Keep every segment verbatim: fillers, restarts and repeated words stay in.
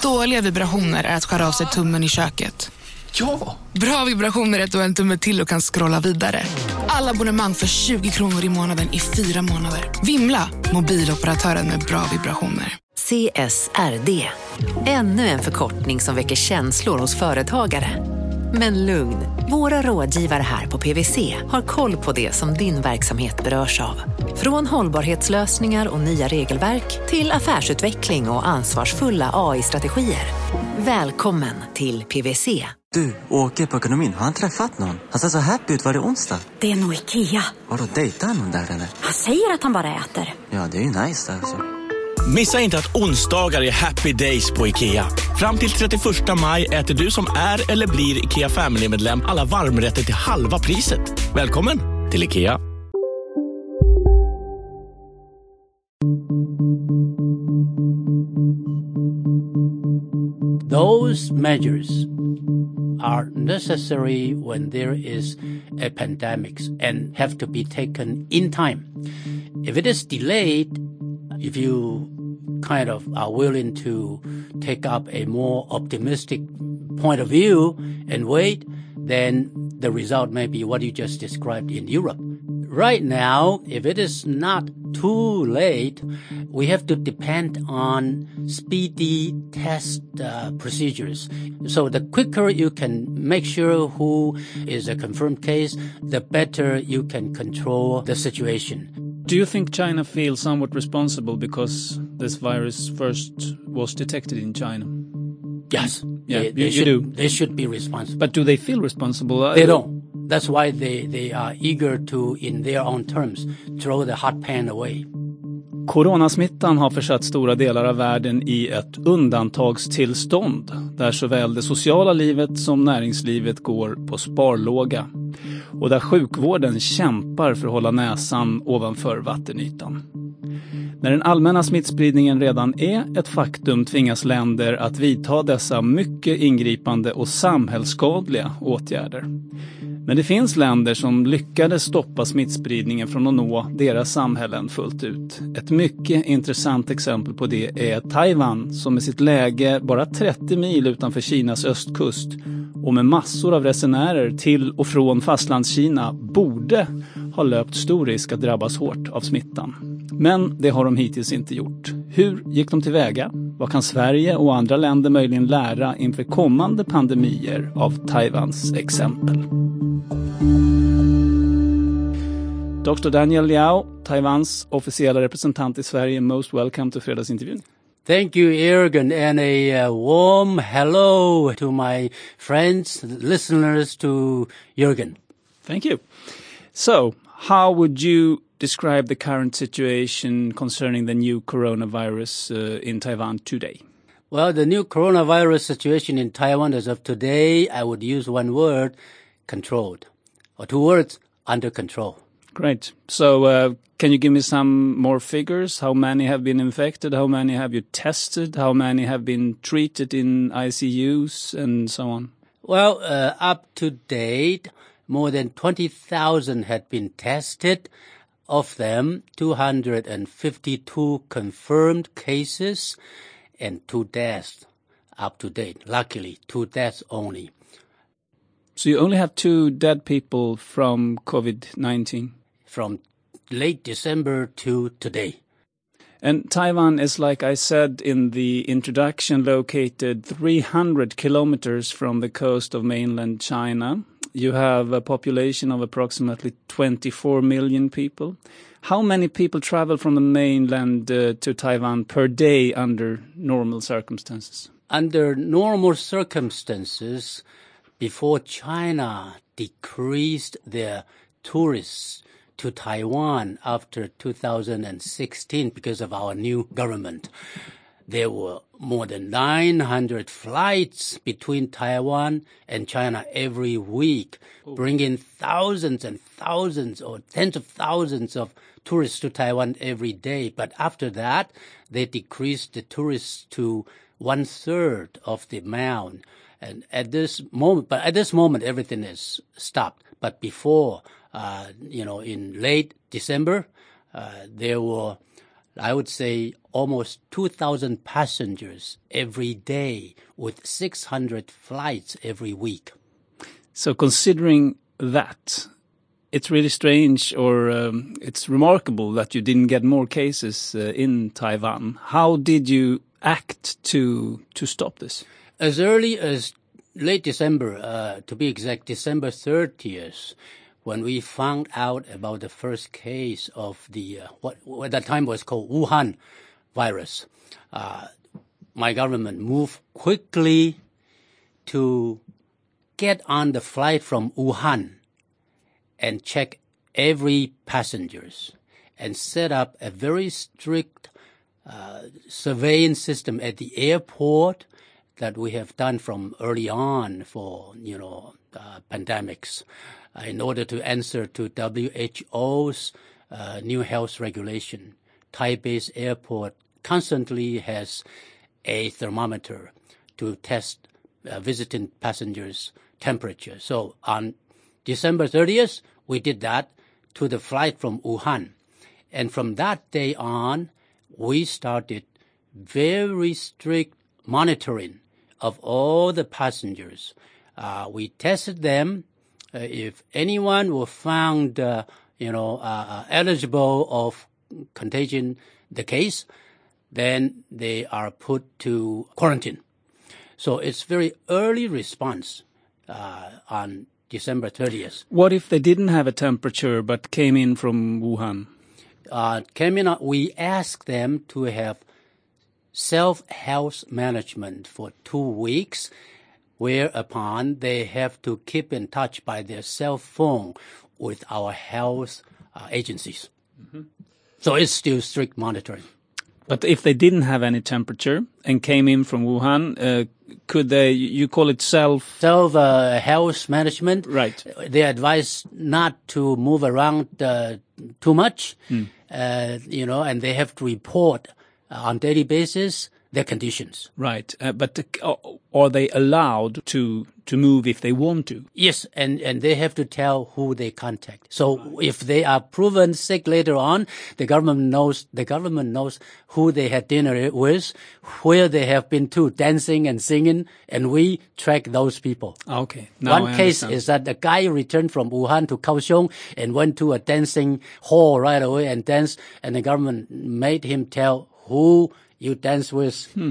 Dåliga vibrationer är att skära av sig tummen i köket. Ja! Bra vibrationer är att du har en tumme till och kan scrolla vidare. Alla abonnemang för tjugo kronor i månaden i fyra månader. Vimla, mobiloperatören med bra vibrationer. C S R D. Ännu en förkortning som väcker känslor hos företagare. Men lugn, våra rådgivare här på P W C har koll på det som din verksamhet berörs av. Från hållbarhetslösningar och nya regelverk till affärsutveckling och ansvarsfulla A I-strategier. Välkommen till P W C. Du, åker på ekonomin. Har han träffat någon? Han ser så happy ut. Var det onsdag? Det är nog Ikea. Har du dejtat någon där eller? Han säger att han bara äter. Ja, det är ju nice där alltså. Missa inte att onsdagar är happy days på IKEA. Fram till trettioförsta maj äter du som är eller blir IKEA Family-medlem alla varmrätter till halva priset. Välkommen till IKEA. Those measures are necessary when there is a pandemic and have to be taken in time. If it is delayed, if you kind of are willing to take up a more optimistic point of view and wait, then the result may be what you just described in Europe. Right now, if it is not too late, we have to depend on speedy test uh, procedures. So the quicker you can make sure who is a confirmed case, the better you can control the situation. Do you think China feels somewhat responsible because this virus first was detected in China? Yes. Yeah, they, you, they you should, do. They should be responsible. But do they feel responsible? They don't. That's why they, they are eager to, in their own terms, throw the hot pan away. Coronasmittan har försatt stora delar av världen i ett undantagstillstånd där såväl det sociala livet som näringslivet går på sparlåga och där sjukvården kämpar för att hålla näsan ovanför vattenytan. När den allmänna smittspridningen redan är ett faktum tvingas länder att vidta dessa mycket ingripande och samhällsskadliga åtgärder. Men det finns länder som lyckades stoppa smittspridningen från att nå deras samhällen fullt ut. Ett mycket intressant exempel på det är Taiwan som med sitt läge bara trettio mil utanför Kinas östkust och med massor av resenärer till och från fastlandskina borde ha löpt stor risk att drabbas hårt av smittan. Men det har de hittills inte gjort. Hur gick de tillväga? Vad kan Sverige och andra länder möjligen lära inför kommande pandemier av Taiwans exempel? doktor Daniel Liao, Taiwans officiella representant i Sverige, most welcome to fredagsintervjun. Thank you, Jürgen, and a uh, warm hello to my friends, listeners to Jürgen. Thank you. So, how would you describe the current situation concerning the new coronavirus uh, in Taiwan today? Well, the new coronavirus situation in Taiwan as of today, I would use one word, controlled. Or two words, under control. Great. So uh, can you give me some more figures? How many have been infected? How many have you tested? How many have been treated in I C Us and so on? Well, uh, up to date, more than twenty thousand had been tested. Of them, two hundred fifty-two confirmed cases and two deaths up to date. Luckily, two deaths only. So you only have two dead people from COVID nineteen? From late December to today. And Taiwan is, like I said in the introduction, located three hundred kilometers from the coast of mainland China. You have a population of approximately twenty-four million people. How many people travel from the mainland uh, to Taiwan per day under normal circumstances? Under normal circumstances, before China decreased their tourists to Taiwan after two thousand sixteen because of our new government, there were more than nine hundred flights between Taiwan and China every week, bringing thousands and thousands or tens of thousands of tourists to Taiwan every day. But after that, they decreased the tourists to one third of the amount. And at this moment, but at this moment, everything is stopped. But before, uh, you know, in late December, uh, there were, I would say, almost two thousand passengers every day with six hundred flights every week. So considering that, it's really strange or um, it's remarkable that you didn't get more cases uh, in Taiwan. How did you act to to stop this? As early as late December, uh, to be exact, December thirtieth, when we found out about the first case of the, uh, what, what at that time was called Wuhan virus, uh, my government moved quickly to get on the flight from Wuhan and check every passengers and set up a very strict uh, surveillance system at the airport that we have done from early on for, you know, uh, pandemics uh, in order to answer to W H O's uh, new health regulation. Taipei's airport constantly has a thermometer to test uh, visiting passengers' temperature. So on December thirtieth, we did that to the flight from Wuhan. And from that day on, we started very strict monitoring of all the passengers. Uh, we tested them. Uh, if anyone was found, uh, you know, uh, eligible of contagion the case, then they are put to quarantine. So it's very early response uh, on December thirtieth. What if they didn't have a temperature but came in from Wuhan? Uh, came in, we asked them to have self-health management for two weeks, whereupon they have to keep in touch by their cell phone with our health uh, agencies. Mm-hmm. So it's still strict monitoring. But if they didn't have any temperature and came in from Wuhan, uh, could they, you call it self? Self uh, health management. Right. They advise not to move around uh, too much, mm. uh, you know, and they have to report uh, on daily basis their conditions. Right. Uh, but uh, are they allowed to to move if they want to? Yes, and, and they have to tell who they contact. So if they are proven sick later on, the government knows the government knows who they had dinner with, where they have been to, dancing and singing, and we track those people. Okay. Now One case is that a guy returned from Wuhan to Kaohsiung and went to a dancing hall right away and danced, and the government made him tell who you dance with, hmm.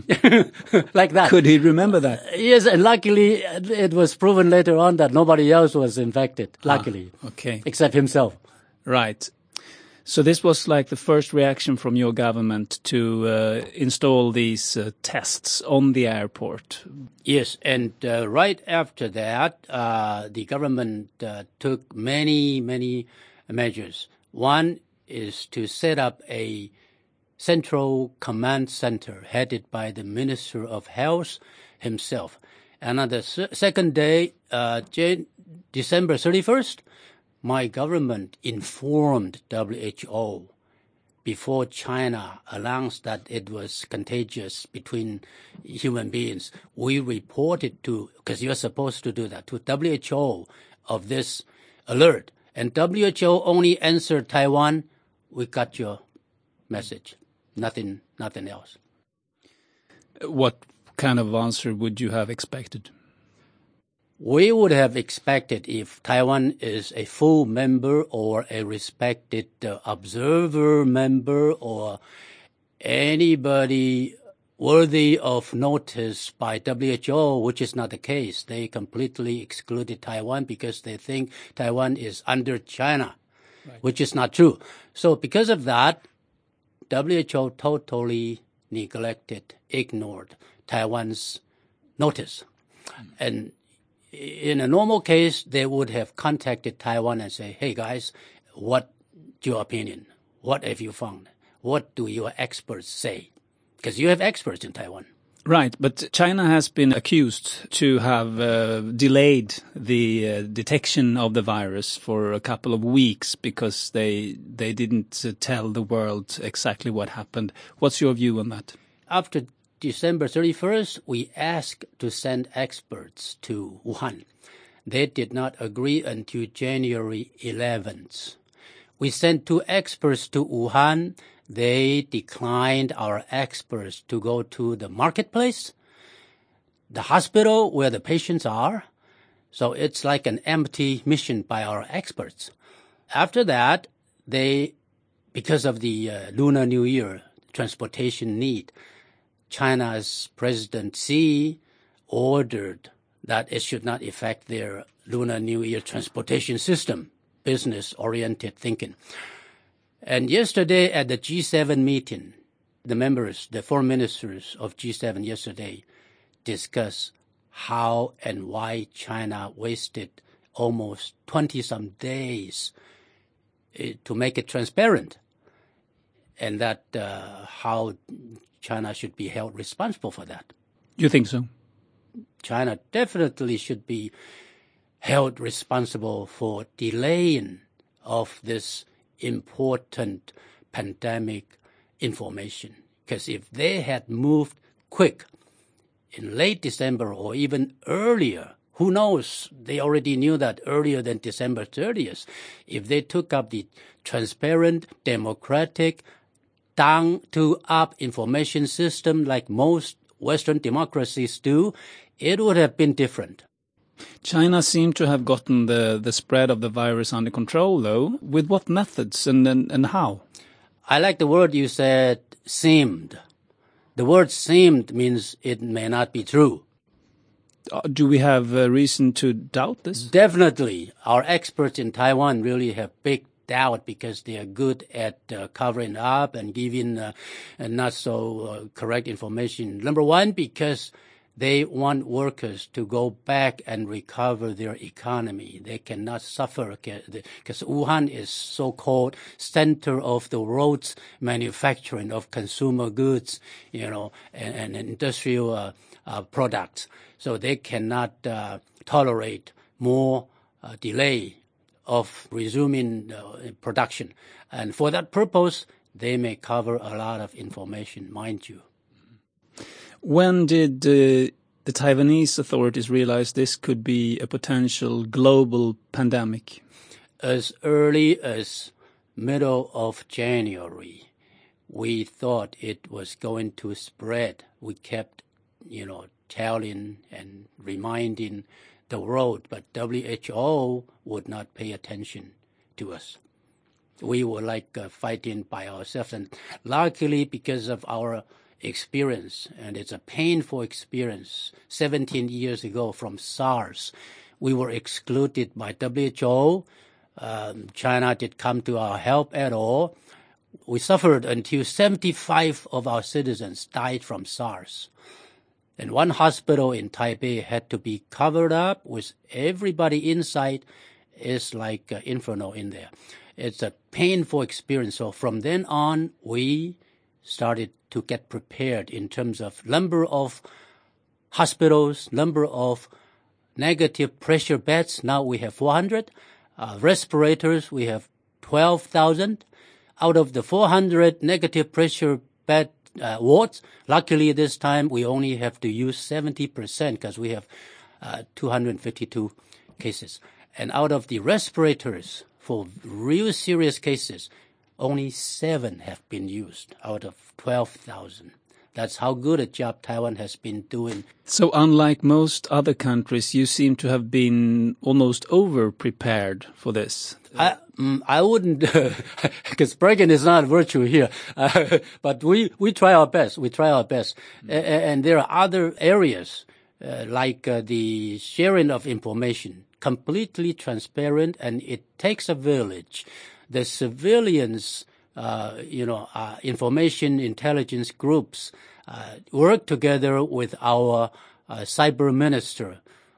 like that. Could he remember that? Yes, and luckily it was proven later on that nobody else was infected, luckily. Ah, okay. Except himself. Right. So this was like the first reaction from your government to uh, install these uh, tests on the airport. Yes, and uh, right after that, uh, the government uh, took many, many measures. One is to set up a Central Command Center headed by the Minister of Health himself. And on the s- second day, uh, Jan- December thirty-first, my government informed W H O before China announced that it was contagious between human beings. We reported to, because you're supposed to do that, to W H O of this alert. And W H O only answered Taiwan, we got your message. Nothing, nothing else. What kind of answer would you have expected? We would have expected if Taiwan is a full member or a respected uh, observer member or anybody worthy of notice by W H O, which is not the case. They completely excluded Taiwan because they think Taiwan is under China, right, which is not true. So because of that, W H O totally neglected, ignored Taiwan's notice. Mm. And in a normal case, they would have contacted Taiwan and say, hey guys, what's your opinion? What have you found? What do your experts say? Because you have experts in Taiwan. Right, but China has been accused to have uh, delayed the uh, detection of the virus for a couple of weeks because they they didn't uh, tell the world exactly what happened. What's your view on that? After December thirty-first, we asked to send experts to Wuhan. They did not agree until January eleventh. We sent two experts to Wuhan. They declined our experts to go to the marketplace, the hospital where the patients are. So it's like an empty mission by our experts. After that, they, because of the uh, Lunar New Year transportation need, China's President Xi ordered that it should not affect their Lunar New Year transportation system, business-oriented thinking. And yesterday at the G seven meeting, the members, the foreign ministers of G seven yesterday discussed how and why China wasted almost twenty-some days to make it transparent, and that uh, how China should be held responsible for that. You think so? China definitely should be held responsible for delaying of this important pandemic information. Because if they had moved quick in late December or even earlier, who knows, they already knew that earlier than December thirtieth. If they took up the transparent, democratic, down-to-up information system like most Western democracies do, it would have been different. China seemed to have gotten the, the spread of the virus under control, though. With what methods and, and, and how? I like the word you said, seemed. The word seemed means it may not be true. Uh, do we have a reason to doubt this? Definitely. Our experts in Taiwan really have big doubt because they are good at uh, covering up and giving uh, not so uh, correct information. Number one, because they want workers to go back and recover their economy. They cannot suffer because Wuhan is so-called center of the world's manufacturing of consumer goods, you know, and, and industrial uh, uh, products. So they cannot uh, tolerate more uh, delay of resuming uh, production. And for that purpose, they may cover a lot of information, mind you. When did uh, the Taiwanese authorities realize this could be a potential global pandemic? As early as middle of January, we thought it was going to spread. We kept, you know, telling and reminding the world, but W H O would not pay attention to us. We were like uh, fighting by ourselves, and luckily because of our experience, and it's a painful experience, seventeen years ago from SARS, we were excluded by W H O. Um, China did come to our help at all. We suffered until seventy-five of our citizens died from SARS. And one hospital in Taipei had to be covered up with everybody inside. It's like uh, inferno in there. It's a painful experience. So from then on, we started to get prepared in terms of number of hospitals, number of negative pressure beds. Now we have four hundred. Uh, respirators, we have twelve thousand. Out of the four hundred negative pressure bed uh, wards, luckily this time we only have to use seventy percent because we have uh, two hundred fifty-two cases. And out of the respirators, for real serious cases, only seven have been used out of twelve thousand. That's how good a job Taiwan has been doing. So unlike most other countries, you seem to have been almost over-prepared for this. I, um, I wouldn't, because bragging is not a virtue here, uh, but we, we try our best. We try our best. Mm. A- and there are other areas, uh, like uh, the sharing of information, completely transparent, and it takes a village. The civilians, uh, you know, uh, information intelligence groups uh, work together with our uh, cyber minister.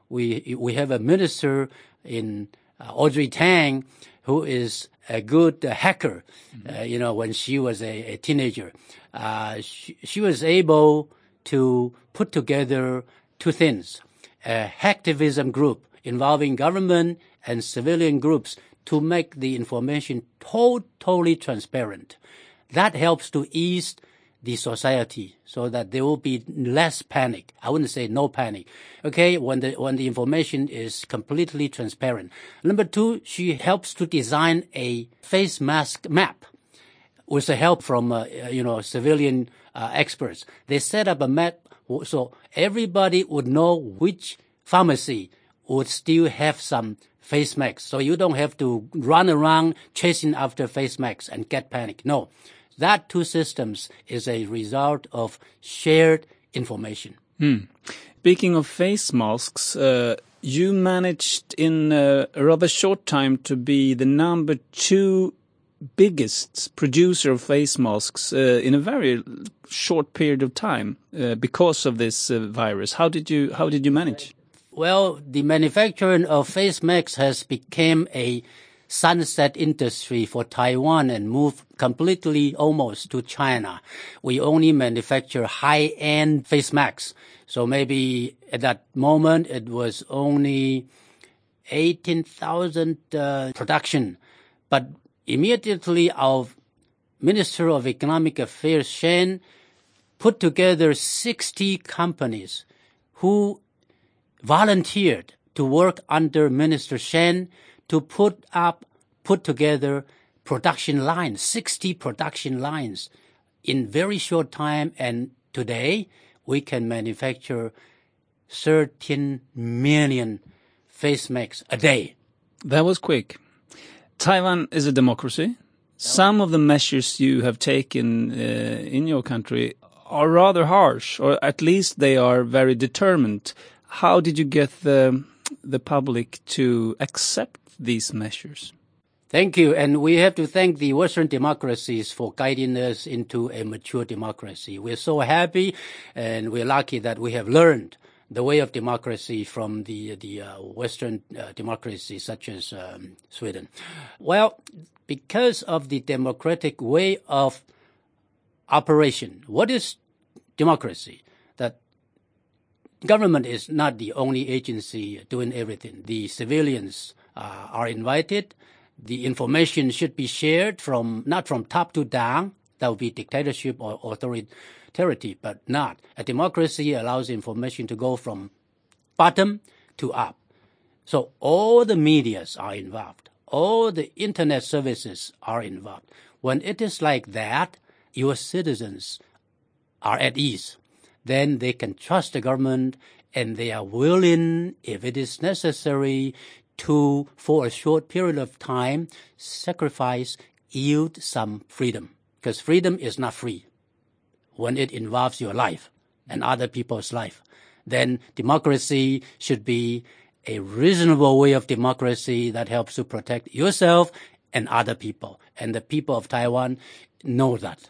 We we have a minister in uh, Audrey Tang who is a good uh, hacker. Mm-hmm. Uh, you know, when she was a, a teenager, uh, she, she was able to put together two things: a hacktivism group involving government and civilian groups to make the information totally transparent. That helps to ease the society so that there will be less panic. I wouldn't say no panic. Okay, when the when the information is completely transparent. Number two, she helps to design a face mask map. with the help from, uh, you know, civilian uh, experts. They set up a map so everybody would know which pharmacy would still have some face masks. So you don't have to run around chasing after face masks and get panic. No, that two systems is a result of shared information. Hmm. Speaking of face masks, uh, you managed in uh, a rather short time to be the number two biggest producer of face masks uh, in a very short period of time uh, because of this uh, virus. How did you how did you manage? Well, the manufacturing of face masks has become a sunset industry for Taiwan and moved completely almost to China. We only manufacture high-end face masks. So maybe at that moment it was only eighteen thousand uh, production. But immediately our Minister of Economic Affairs, Shen, put together sixty companies who volunteered to work under Minister Shen to put up, put together production lines, sixty production lines in very short time. And today we can manufacture thirteen million face masks a day. That was quick. Taiwan is a democracy. Some of the measures you have taken uh, in your country are rather harsh, or at least they are very determined. How did you get the the public to accept these measures? Thank you. And we have to thank the Western democracies for guiding us into a mature democracy. We're so happy and we're lucky that we have learned the way of democracy from the the uh, Western uh, democracies such as um, Sweden. Well, because of the democratic way of operation, what is democracy? That government is not the only agency doing everything. The civilians uh, are invited. The information should be shared from not from top to down. That would be dictatorship or authoritarian, but not. A democracy allows information to go from bottom to up. So all the medias are involved. All the internet services are involved. When it is like that, your citizens are at ease. Then they can trust the government and they are willing, if it is necessary, to, for a short period of time, sacrifice, yield some freedom. Because freedom is not free when it involves your life and other people's life. Then democracy should be a reasonable way of democracy that helps to protect yourself and other people. And the people of Taiwan know that.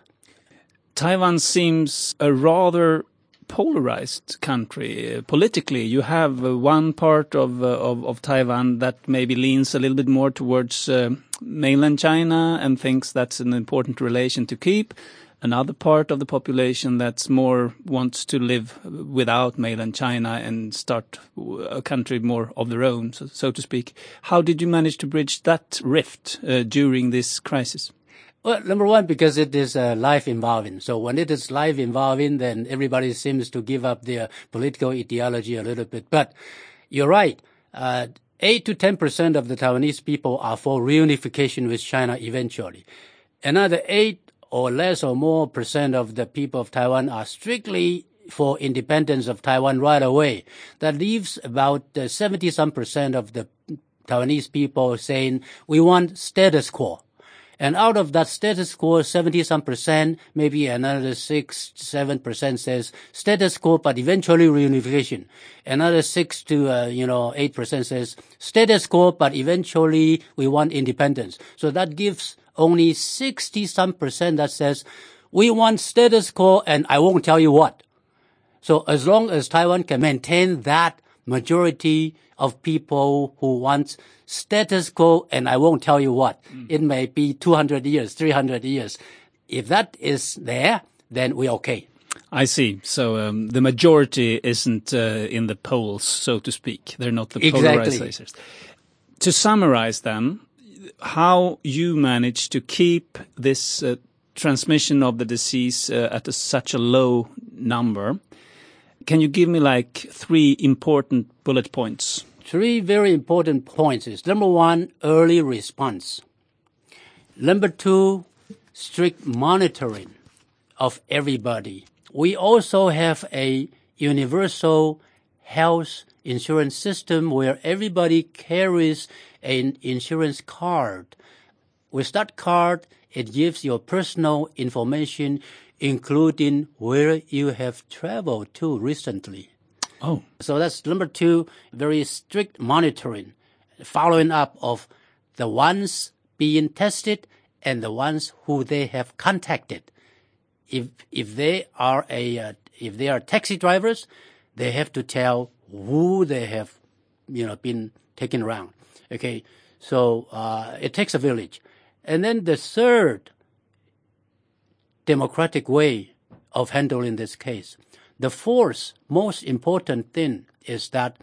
Taiwan seems a rather polarized country. Uh, politically, you have uh, one part of, uh, of of Taiwan that maybe leans a little bit more towards uh, mainland China and thinks that's an important relation to keep. Another part of the population that's more wants to live without mainland China and start a country more of their own, so, so to speak. How did you manage to bridge that rift uh, during this crisis? Well, number one, because it is uh, life involving. So when it is life involving, then everybody seems to give up their political ideology a little bit. But you're right. Uh, eight to ten percent of the Taiwanese people are for reunification with China eventually. Another eight or less or more percent of the people of Taiwan are strictly for independence of Taiwan right away. That leaves about uh, seventy some percent of the Taiwanese people saying we want status quo. And out of that status quo, seventy some percent, maybe another six, seven percent says status quo, but eventually reunification. Another six to, uh, you know, eight percent says status quo, but eventually we want independence. So that gives only sixty some percent that says we want status quo and I won't tell you what. So as long as Taiwan can maintain that majority of people who want status quo and I won't tell you what, mm. it may be two hundred years, three hundred years. If that is there, then we're okay. I see. So um, the majority isn't uh, in the polls, so to speak. They're not the exactly. polarizers. To summarize then, how you manage to keep this uh, transmission of the disease uh, at a, such a low number. Can you give me like three important bullet points? Three very important points is number one, early response. Number two, strict monitoring of everybody. We also have a universal health insurance system where everybody carries an insurance card. With that card, it gives your personal information, including where you have traveled to recently. Oh. So that's number two, very strict monitoring, following up of the ones being tested and the ones who they have contacted. If if they are a uh, if they are taxi drivers, they have to tell who they have, you know, been taken around. Okay, so uh, it takes a village. And then the third democratic way of handling this case, the fourth most important thing is that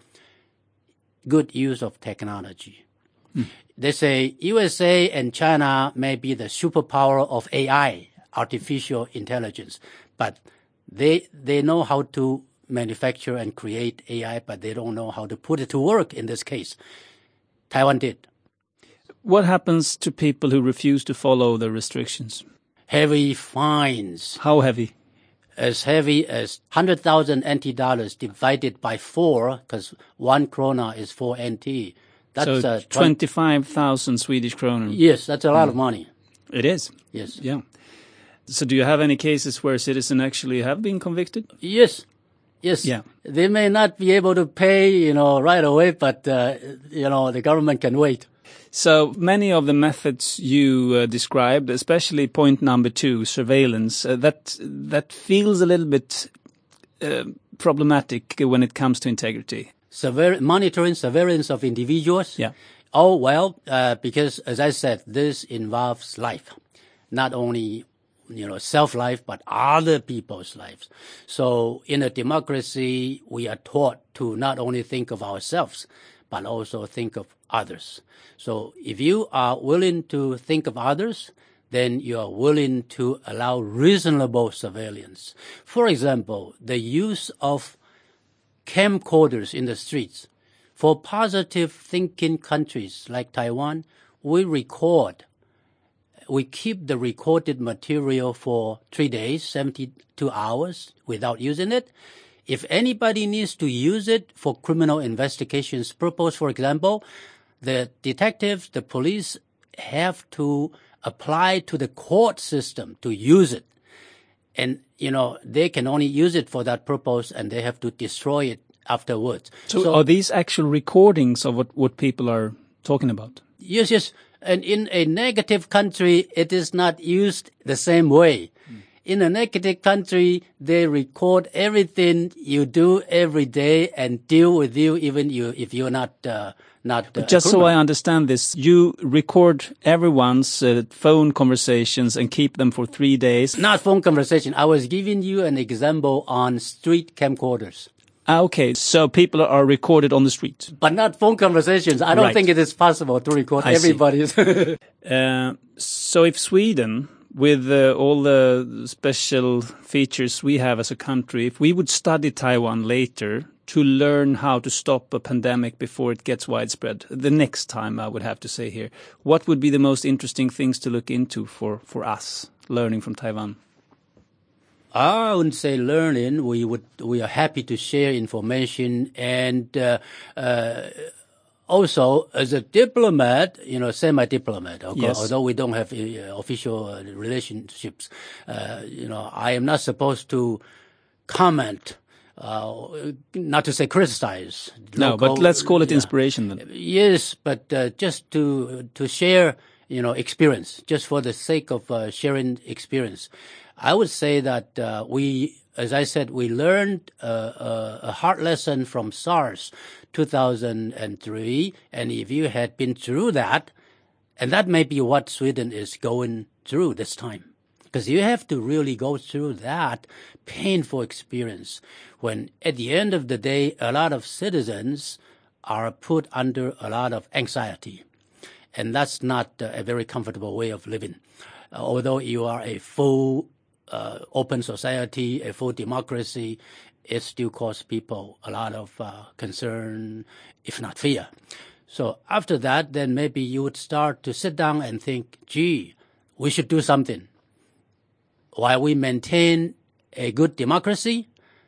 good use of technology. Hmm. They say U S A and China may be the superpower of A I, artificial intelligence, but they they know how to manufacture and create A I, but they don't know how to put it to work in this case. Taiwan did. What happens to people who refuse to follow the restrictions? Heavy fines. How heavy? As heavy as one hundred thousand N T dollars divided by four, because one krona is four N T. That's so uh, twenty-five thousand Swedish kronor. Yes, that's a lot mm. of money. It is. Yes. Yeah. So do you have any cases where citizens actually have been convicted? Yes. Yes. Yeah. They may not be able to pay, you know, right away, but, uh, you know, the government can wait. So many of the methods you uh, described, especially point number two, surveillance, uh, that that feels a little bit uh, problematic when it comes to integrity. Surveil- monitoring surveillance of individuals? Yeah. Oh, well, uh, because as I said, this involves life, not only you know, self-life, but other people's lives. So in a democracy, we are taught to not only think of ourselves, but also think of others. So if you are willing to think of others, then you are willing to allow reasonable surveillance. For example, the use of camcorders in the streets. For positive thinking countries like Taiwan, we record We keep the recorded material for three days, seventy-two hours without using it. If anybody needs to use it for criminal investigations purpose, for example, the detectives, the police have to apply to the court system to use it. And, you know, they can only use it for that purpose and they have to destroy it afterwards. So, so are these actual recordings of what, what people are talking about? Yes, yes. And in a negative country, it is not used the same way. Mm. In a negative country, they record everything you do every day and deal with you even you if you're not uh, not. Uh, Just so I understand this, you record everyone's uh, phone conversations and keep them for three days. Not phone conversation. I was giving you an example on street camcorders. Ah, okay, so people are recorded on the street. But not phone conversations. I don't right. think it is possible to record I everybody's. uh, so if Sweden, with uh, all the special features we have as a country, if we would study Taiwan later to learn how to stop a pandemic before it gets widespread, the next time I would have to say here, what would be the most interesting things to look into for, for us learning from Taiwan? I wouldn't say learning. We would, we are happy to share information and, uh, uh, also as a diplomat, you know, semi-diplomat, okay, yes. although we don't have uh, official uh, relationships, uh, you know, I am not supposed to comment, uh, not to say criticize. No, local, but let's call it yeah. inspiration then. Yes, but, uh, just to, to share, you know, experience, just for the sake of, uh, sharing experience. I would say that uh, we, as I said, we learned uh, uh, a hard lesson from SARS two thousand three. And if you had been through that, and that may be what Sweden is going through this time, because you have to really go through that painful experience when at the end of the day, a lot of citizens are put under a lot of anxiety. And that's not uh, a very comfortable way of living. Uh, although you are a full Uh, open society, a full democracy, it still causes people a lot of uh, concern, if not fear. So after that, then maybe you would start to sit down and think, gee, we should do something. while we maintain a good democracy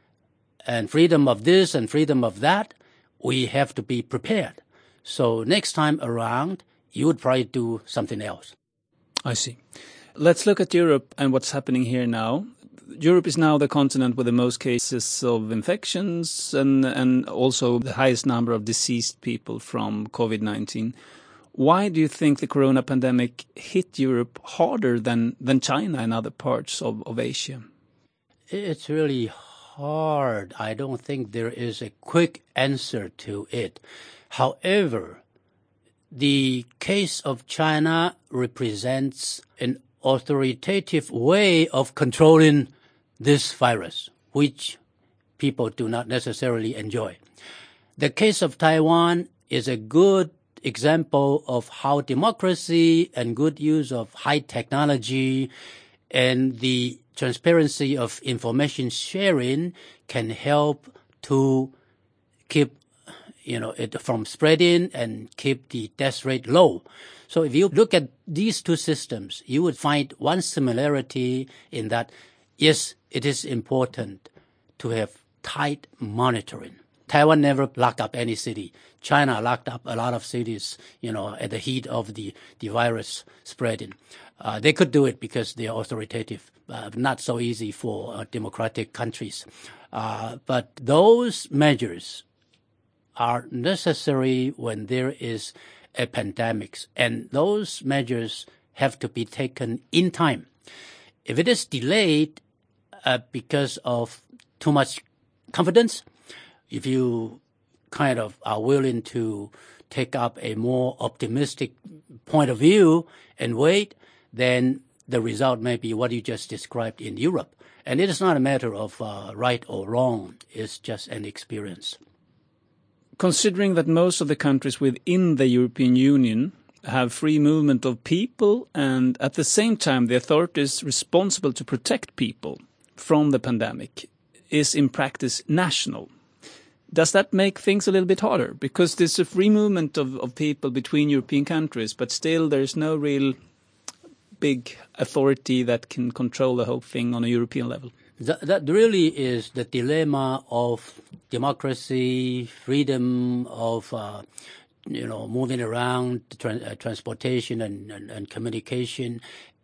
and freedom of this and freedom of that, we have to be prepared. So next time around, you would probably do something else. I see. Let's look at Europe and what's happening here now. Europe is now the continent with the most cases of infections and, and also the highest number of deceased people from COVID nineteen. Why do you think the corona pandemic hit Europe harder than, than China and other parts of, of Asia? It's really hard. I don't think there is a quick answer to it. However, the case of China represents an authoritative way of controlling this virus, which people do not necessarily enjoy. The case of Taiwan is a good example of how democracy and good use of high technology and the transparency of information sharing can help to keep, you know, it from spreading and keep the death rate low. So if you look at these two systems, you would find one similarity in that, yes, it is important to have tight monitoring. Taiwan never locked up any city. China locked up a lot of cities, you know, at the heat of the, the virus spreading. Uh, they could do it because they are authoritative, uh, not so easy for uh, democratic countries. Uh, but those measures are necessary when there is a pandemic, and those measures have to be taken in time. If it is delayed uh, because of too much confidence, if you kind of are willing to take up a more optimistic point of view and wait, then the result may be what you just described in Europe. And it is not a matter of uh, right or wrong. It's just an experience. Considering that most of the countries within the European Union have free movement of people and at the same time the authorities responsible to protect people from the pandemic is in practice national, does that make things a little bit harder? Because there's a free movement of, of people between European countries, but still there's no real big authority that can control the whole thing on a European level. That, that really is the dilemma of democracy, freedom of, uh, you know, moving around, tra- uh, transportation and, and, and communication,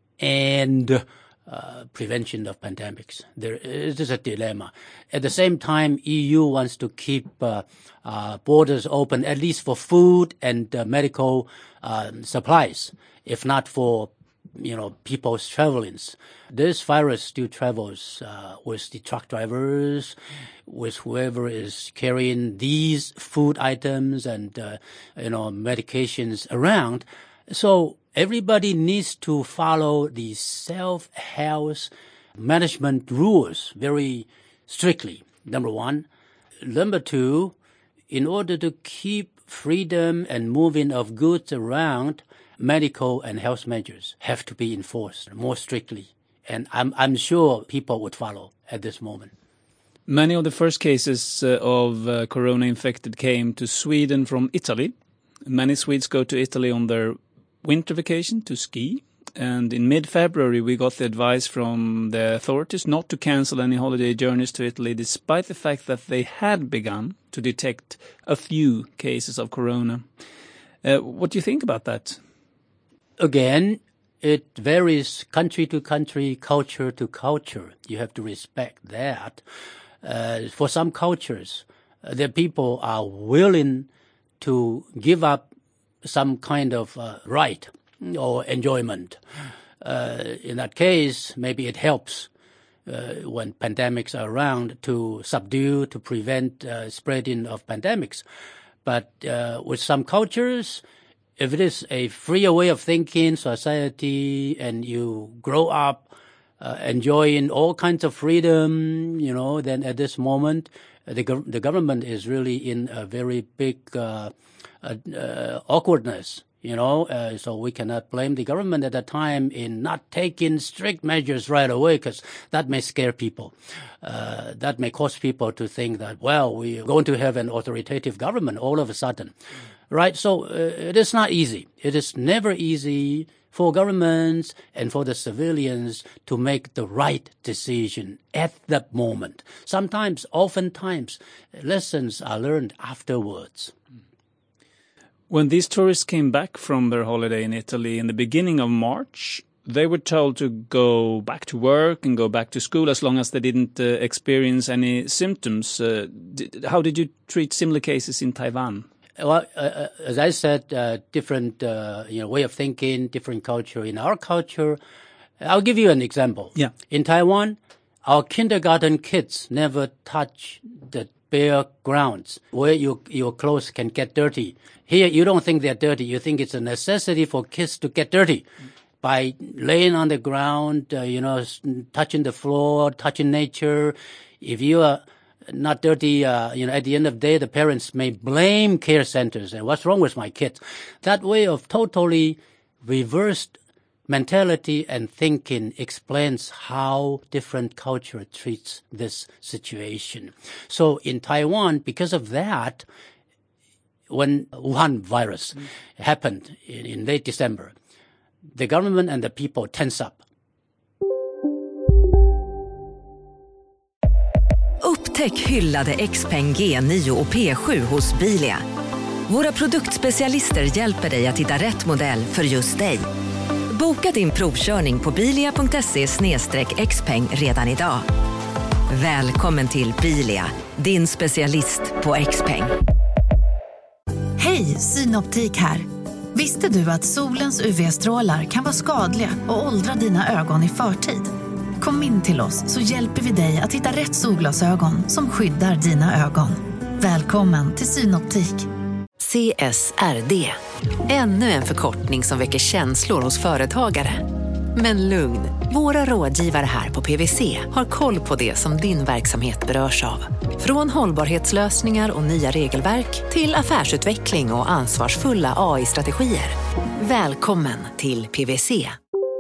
and uh, prevention of pandemics. There is a dilemma. At the same time, E U wants to keep uh, uh, borders open, at least for food and uh, medical uh, supplies, if not for you know, people's travelings. This virus still travels uh, with the truck drivers, with whoever is carrying these food items and, uh, you know, medications around. So everybody needs to follow the self-health management rules very strictly, number one. Number two, in order to keep freedom and moving of goods around, medical and health measures have to be enforced more strictly. And I'm, I'm sure people would follow at this moment. Many of the first cases uh, of uh, corona infected came to Sweden from Italy. Many Swedes go to Italy on their winter vacation to ski. And in mid-February, we got the advice from the authorities not to cancel any holiday journeys to Italy, despite the fact that they had begun to detect a few cases of corona. Uh, what do you think about that? Again, it varies country to country, culture to culture. You have to respect that. Uh, for some cultures, uh, the people are willing to give up some kind of uh, right or enjoyment. Uh, in that case, maybe it helps uh, when pandemics are around to subdue, to prevent uh, spreading of pandemics. But uh, with some cultures, if it is a freer way of thinking, society, and you grow up uh, enjoying all kinds of freedom, you know, then at this moment, uh, the, gov- the government is really in a very big uh, uh, uh, awkwardness, you know. Uh, so we cannot blame the government at that time in not taking strict measures right away, because that may scare people. Uh, that may cause people to think that, well, we're going to have an authoritative government all of a sudden. Right, so uh, it is not easy. It is never easy for governments and for the civilians to make the right decision at that moment. Sometimes, oftentimes, lessons are learned afterwards. When these tourists came back from their holiday in Italy in the beginning of March, they were told to go back to work and go back to school as long as they didn't uh, experience any symptoms. Uh, did, how did you treat similar cases in Taiwan? Well, uh, as I said, uh, different uh, you know way of thinking, different culture. In our culture, I'll give you an example. Yeah. In Taiwan, our kindergarten kids never touch the bare grounds where your your clothes can get dirty. Here, you don't think they're dirty. You think it's a necessity for kids to get dirty by laying on the ground, uh, you know, touching the floor, touching nature. If you are not dirty, uh, you know, at the end of the day, the parents may blame care centers and what's wrong with my kids. That way of totally reversed mentality and thinking explains how different culture treats this situation. So in Taiwan, because of that, when Wuhan virus mm. happened in, in late December, the government and the people tense up. Upptäck hyllade Xpeng G nio och P sju hos Bilia. Våra produktspecialister hjälper dig att hitta rätt modell för just dig. Boka din provkörning på bilia punkt se slash xpeng redan idag. Välkommen till Bilia, din specialist på Xpeng. Hej, Synoptik här. Visste du att solens U V-strålar kan vara skadliga och åldra dina ögon i förtid? Kom in till oss så hjälper vi dig att hitta rätt solglasögon som skyddar dina ögon. Välkommen till Synoptik. C S R D. Ännu en förkortning som väcker känslor hos företagare. Men lugn, våra rådgivare här på P V C har koll på det som din verksamhet berörs av. Från hållbarhetslösningar och nya regelverk till affärsutveckling och ansvarsfulla A I-strategier. Välkommen till P V C.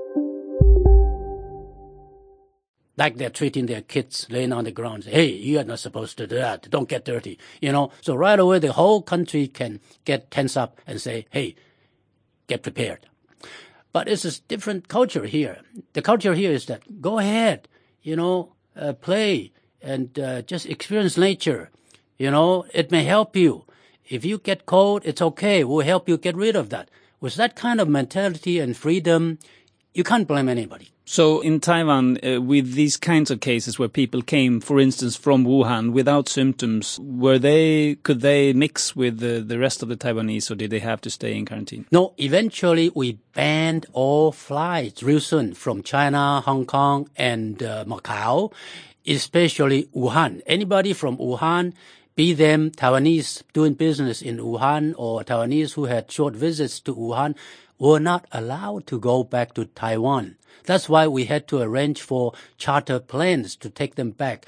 Like they're treating their kids laying on the ground. Hey, you are not supposed to do that. Don't get dirty. You know, so right away the whole country can get tense up and say, hey, get prepared. But it's a different culture here. The culture here is that go ahead, you know, uh, play and uh, just experience nature. You know, it may help you. If you get cold, it's okay. We'll help you get rid of that. With that kind of mentality and freedom, you can't blame anybody. So in Taiwan, uh, with these kinds of cases where people came, for instance, from Wuhan without symptoms, were they could they mix with the, the rest of the Taiwanese, or did they have to stay in quarantine? No, eventually we banned all flights real soon from China, Hong Kong, and uh, Macau, especially Wuhan. Anybody from Wuhan, be them Taiwanese doing business in Wuhan or Taiwanese who had short visits to Wuhan, were not allowed to go back to Taiwan. That's why we had to arrange for charter planes to take them back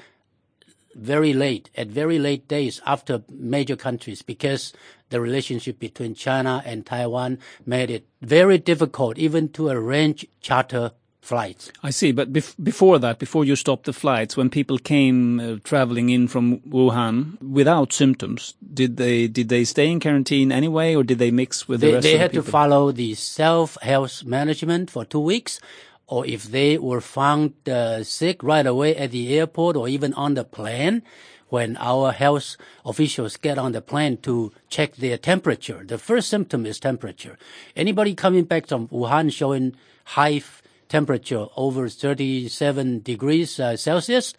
very late, at very late days after major countries, because the relationship between China and Taiwan made it very difficult even to arrange charter flights. I see, but bef- before that, before you stopped the flights, when people came uh, traveling in from Wuhan without symptoms, did they did they stay in quarantine anyway, or did they mix with they, the rest they of the had people? to follow the self-health management for two weeks. Or if they were found uh, sick right away at the airport or even on the plane, when our health officials get on the plane to check their temperature, the first symptom is temperature. Anybody coming back from Wuhan showing high f- temperature over thirty-seven degrees uh, Celsius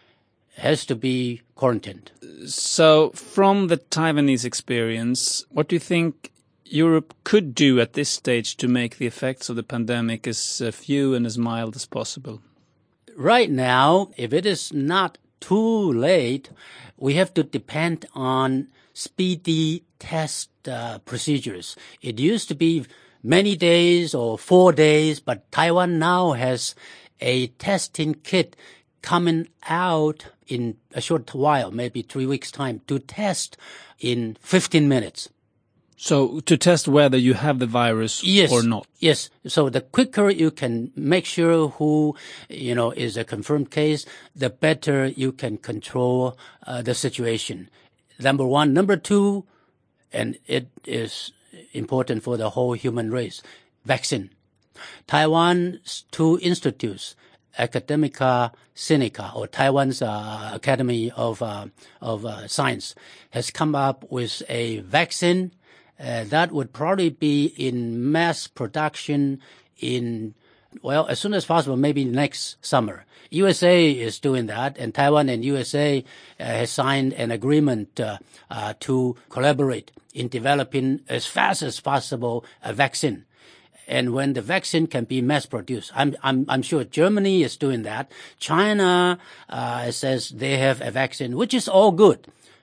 has to be quarantined. So from the Taiwanese experience, what do you think Europe could do at this stage to make the effects of the pandemic as uh, few and as mild as possible? Right now, if it is not too late, we have to depend on speedy test uh, procedures. It used to be many days or four days, but Taiwan now has a testing kit coming out in a short while, maybe three weeks' time, to test in fifteen minutes. So to test whether you have the virus yes, or not? Yes. So the quicker you can make sure who, you know, is a confirmed case, the better you can control uh, the situation. Number one. Number two, and it is important for the whole human race, vaccine. Taiwan's two institutes, Academia Sinica, or Taiwan's uh, Academy of uh, of uh, Science, has come up with a vaccine uh, that would probably be in mass production in, well, as soon as possible, maybe next summer. U S A is doing that, and Taiwan and U S A uh, has signed an agreement uh, uh, to collaborate in developing as fast as possible a vaccine. And when the vaccine can be mass-produced, I'm, I'm, I'm sure Germany is doing that. China uh, says they have a vaccine, which is all good.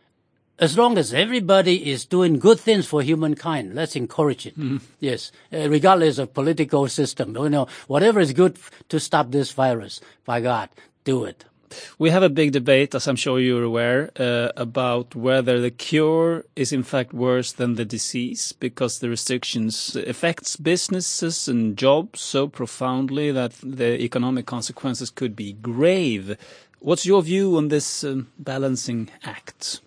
As long as everybody is doing good things for humankind, let's encourage it. Mm-hmm. Yes, uh, regardless of political system, you know, whatever is good f- to stop this virus, by God, do it. We have a big debate, as I'm sure you're aware, uh, about whether the cure is in fact worse than the disease, because the restrictions affects businesses and jobs so profoundly that the economic consequences could be grave. What's your view on this um, balancing act?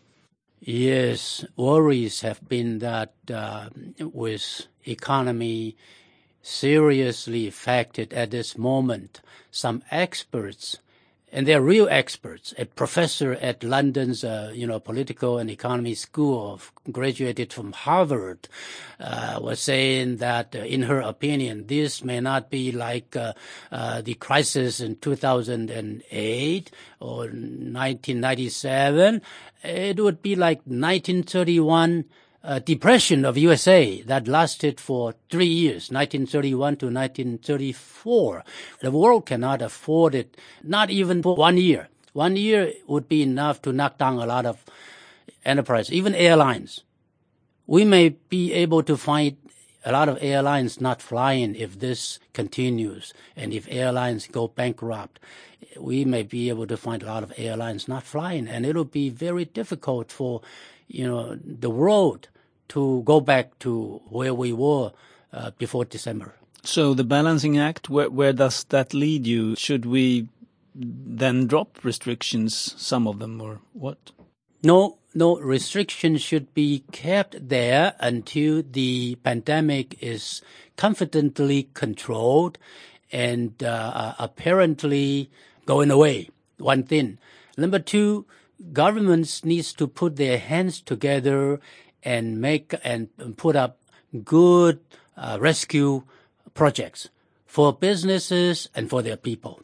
Yes, worries have been that uh, with economy seriously affected at this moment, some experts, and they're real experts, a professor at London's, uh, you know, political and economy school, of, graduated from Harvard, uh, was saying that, uh, in her opinion, this may not be like uh, uh, the crisis in two thousand eight or nineteen ninety-seven. It would be like nineteen thirty-one uh, depression of U S A that lasted for three years, nineteen thirty-one to nineteen thirty-four. The world cannot afford it, not even for one year. One year would be enough to knock down a lot of enterprise, even airlines. We may be able to find a lot of airlines not flying if this continues, and if airlines go bankrupt. We may be able to find a lot of airlines not flying, and it'll be very difficult for, you know, the world to go back to where we were uh, before December. So the balancing act, where, where does that lead you? Should we then drop restrictions, some of them, or what? No, no, restrictions should be kept there until the pandemic is confidently controlled and uh, apparently going away, one thing. Number two, governments needs to put their hands together and make and put up good uh, rescue projects for businesses and for their people.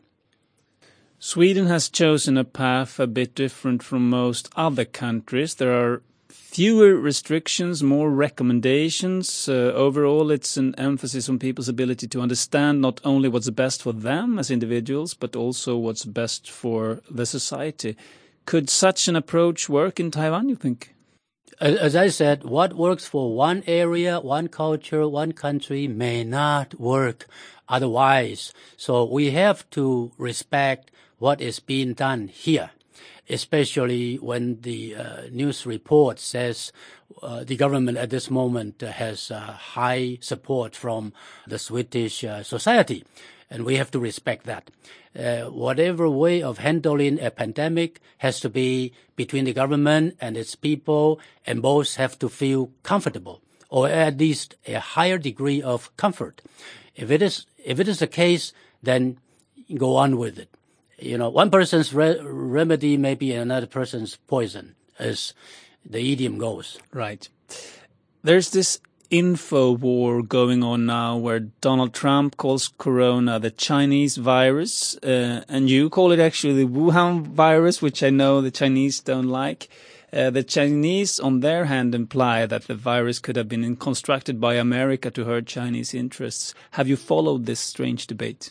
Sweden has chosen a path a bit different from most other countries. There are fewer restrictions, more recommendations. Uh, overall, it's an emphasis on people's ability to understand not only what's best for them as individuals, but also what's best for the society. Could such an approach work in Taiwan, you think? As I said, what works for one area, one culture, one country may not work otherwise. So we have to respect what is being done here, especially when the uh, news report says uh, the government at this moment uh, has uh, high support from the Swedish uh, society. And we have to respect that. Uh, whatever way of handling a pandemic has to be between the government and its people, and both have to feel comfortable, or at least a higher degree of comfort. If it is, if it is the case, then go on with it. You know, one person's re- remedy may be another person's poison, as the idiom goes. Right. There's this info war going on now where Donald Trump calls corona the Chinese virus, uh, and you call it actually the Wuhan virus, which I know the Chinese don't like. Uh, the Chinese, on their hand, imply that the virus could have been constructed by America to hurt Chinese interests. Have you followed this strange debate?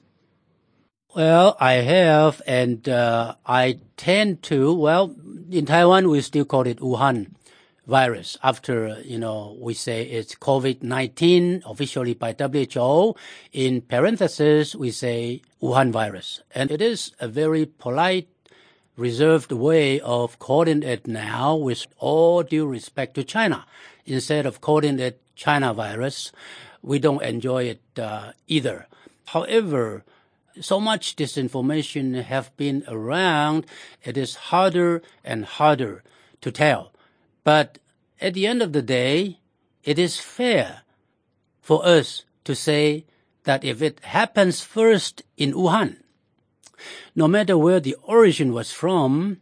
Well, I have, and uh, I tend to, well, in Taiwan, we still call it Wuhan virus. After, you know, we say it's COVID nineteen, officially by W H O. In parentheses, we say Wuhan virus. And it is a very polite, reserved way of calling it now, with all due respect to China. Instead of calling it China virus, we don't enjoy it uh, either. However, so much disinformation have been around, it is harder and harder to tell. But at the end of the day, it is fair for us to say that if it happens first in Wuhan, no matter where the origin was from,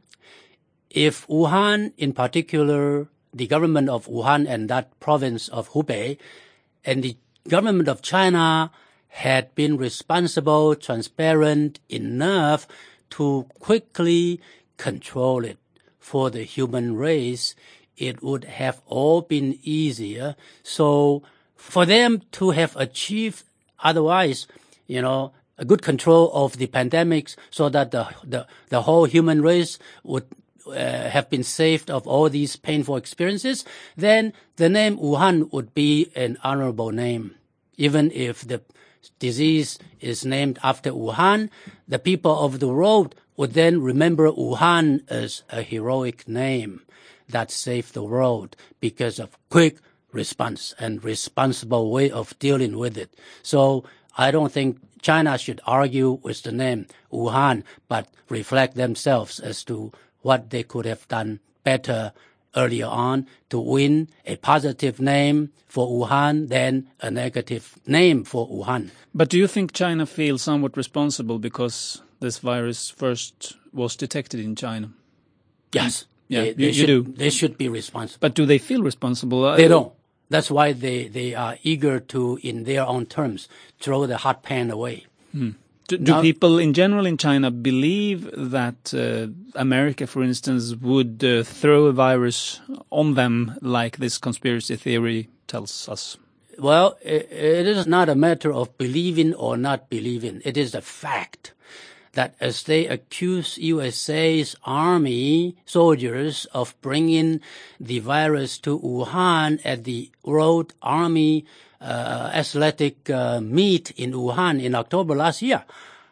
if Wuhan in particular, the government of Wuhan and that province of Hubei, and the government of China had been responsible, transparent enough to quickly control it for the human race, it would have all been easier. So for them to have achieved otherwise, you know, a good control of the pandemics so that the the, the whole human race would uh, have been saved of all these painful experiences, then the name Wuhan would be an honorable name. Even if the disease is named after Wuhan, the people of the world would then remember Wuhan as a heroic name that saved the world because of quick response and responsible way of dealing with it. So I don't think China should argue with the name Wuhan, but reflect themselves as to what they could have done better earlier on to win a positive name for Wuhan than a negative name for Wuhan. But do you think China feels somewhat responsible because this virus first was detected in China? Yes. Yeah, they, you, they you should, do. They should be responsible. But do they feel responsible? They don't. That's why they, they are eager to, in their own terms, throw the hot pan away. Hmm. Do, do now, people in general in China believe that uh, America, for instance, would uh, throw a virus on them like this conspiracy theory tells us? Well, it, it is not a matter of believing or not believing. It is a fact that as they accuse U S A's army soldiers of bringing the virus to Wuhan at the World Army uh, Athletic uh, meet in Wuhan in October last year,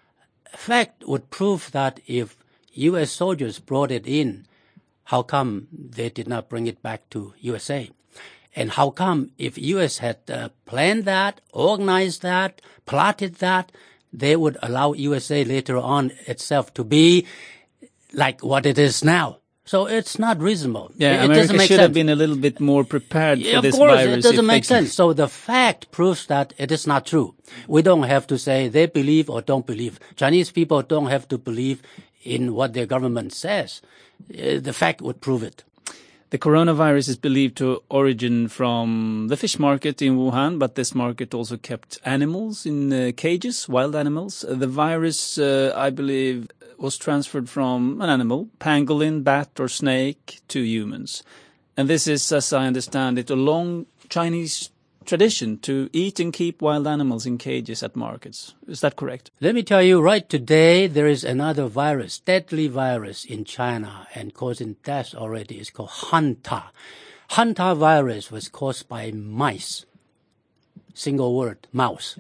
fact would prove that if U S soldiers brought it in, how come they did not bring it back to U S A? And how come if U S had uh, planned that, organized that, plotted that, they would allow U S A later on itself to be like what it is now. So it's not reasonable. Yeah, it, America it doesn't make should sense. have been a little bit more prepared for yeah, this virus. virus. It doesn't make can... sense. So the fact proves that it is not true. We don't have to say they believe or don't believe. Chinese people don't have to believe in what their government says. Uh, the fact would prove it. The coronavirus is believed to origin from the fish market in Wuhan, but this market also kept animals in uh, cages, wild animals. Uh, the virus, uh, I believe, was transferred from an animal, pangolin, bat or snake, to humans. And this is, as I understand it, a long Chinese tradition to eat and keep wild animals in cages at markets. Is that correct? Let me tell you, right today, there is another virus, deadly virus in China and causing death already. It's called Hanta. Hanta virus was caused by mice. Single word, mouse.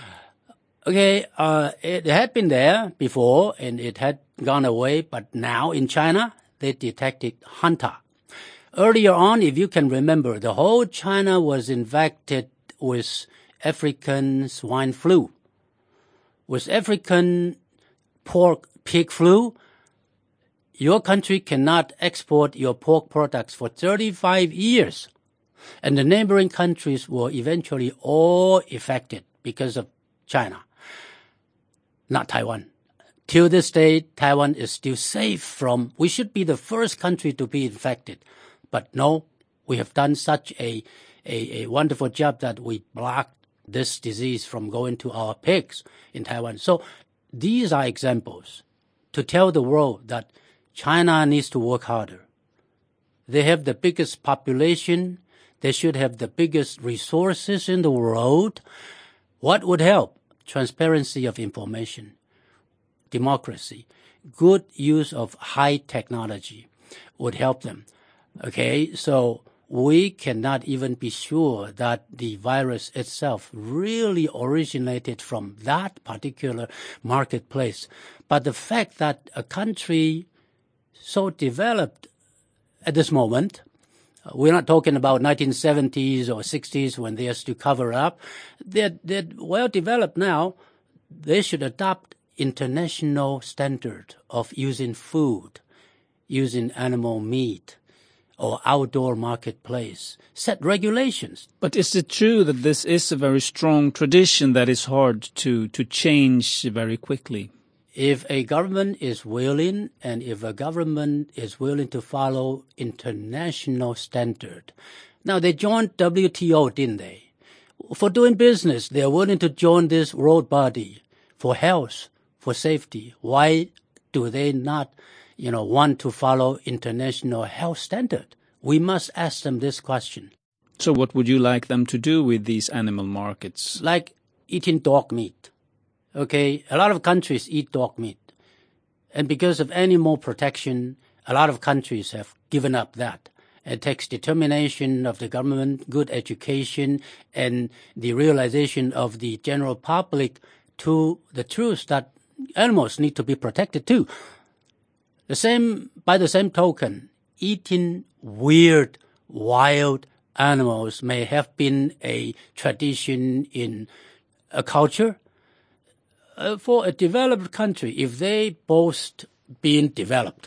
Okay, uh, it had been there before and it had gone away, but now in China, they detected Hanta. Earlier on, if you can remember, the whole China was infected with African swine flu. With African pork pig flu, your country cannot export your pork products for thirty-five years. And the neighboring countries were eventually all affected because of China, not Taiwan. Till this day, Taiwan is still safe from, we should be the first country to be infected. But no, we have done such a, a, a wonderful job that we blocked this disease from going to our pigs in Taiwan. So these are examples to tell the world that China needs to work harder. They have the biggest population. They should have the biggest resources in the world. What would help? Transparency of information, democracy, good use of high technology would help them. Okay, so we cannot even be sure that the virus itself really originated from that particular marketplace. But the fact that a country so developed at this moment, we're not talking about nineteen seventies or sixties when they used to cover up. They're, they're well developed now. They should adopt international standard of using food, using animal meat, or outdoor marketplace. Set regulations. But is it true that this is a very strong tradition that is hard to, to change very quickly? If a government is willing, and if a government is willing to follow international standard. Now, they joined W T O, didn't they? For doing business, they are willing to join this world body for health, for safety. Why do they not, you know, want to follow international health standard? We must ask them this question. So what would you like them to do with these animal markets? Like eating dog meat. Okay, a lot of countries eat dog meat. And because of animal protection, a lot of countries have given up that. It takes determination of the government, good education, and the realization of the general public to the truth that animals need to be protected too. The same, by the same token, eating weird, wild animals may have been a tradition in a culture. Uh, for a developed country, if they boast being developed,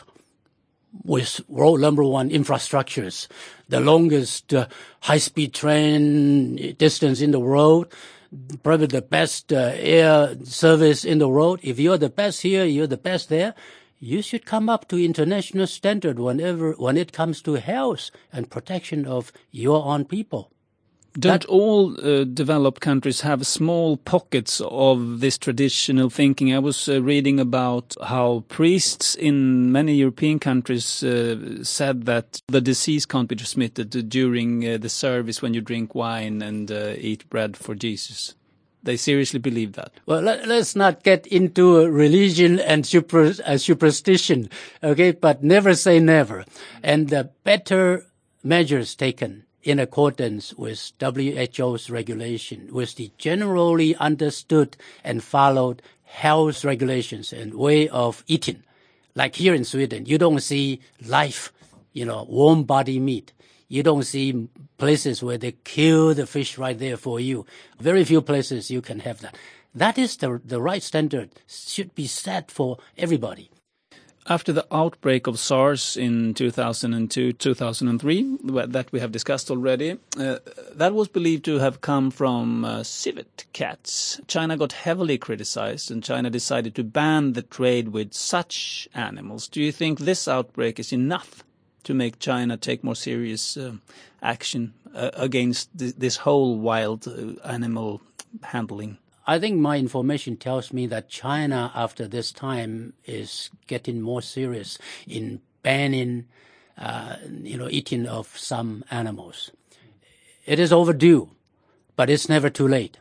with world number one infrastructures, the longest uh, high-speed train distance in the world, probably the best uh, air service in the world. If you're the best here, you're the best there, you should come up to international standard whenever when it comes to health and protection of your own people. Don't that, all uh, developed countries have small pockets of this traditional thinking? I was uh, reading about how priests in many European countries uh, said that the disease can't be transmitted during uh, the service when you drink wine and uh, eat bread for Jesus. They seriously believe that. Well, let, let's not get into religion and super, uh, superstition, okay? But never say never. And the better measures taken in accordance with W H O's regulation, with the generally understood and followed health regulations and way of eating. Like here in Sweden, you don't see live, you know, warm body meat. You don't see places where they kill the fish right there for you. Very few places you can have that. That is the, the right standard, should be set for everybody. After the outbreak of SARS in two thousand two, two thousand three, that we have discussed already, uh, that was believed to have come from uh, civet cats. China got heavily criticized, and China decided to ban the trade with such animals. Do you think this outbreak is enough to make China take more serious uh, action uh, against th- this whole wild uh, animal handling? I think my information tells me that China, after this time, is getting more serious in banning, uh, you know, eating of some animals. It is overdue, but it's never too late.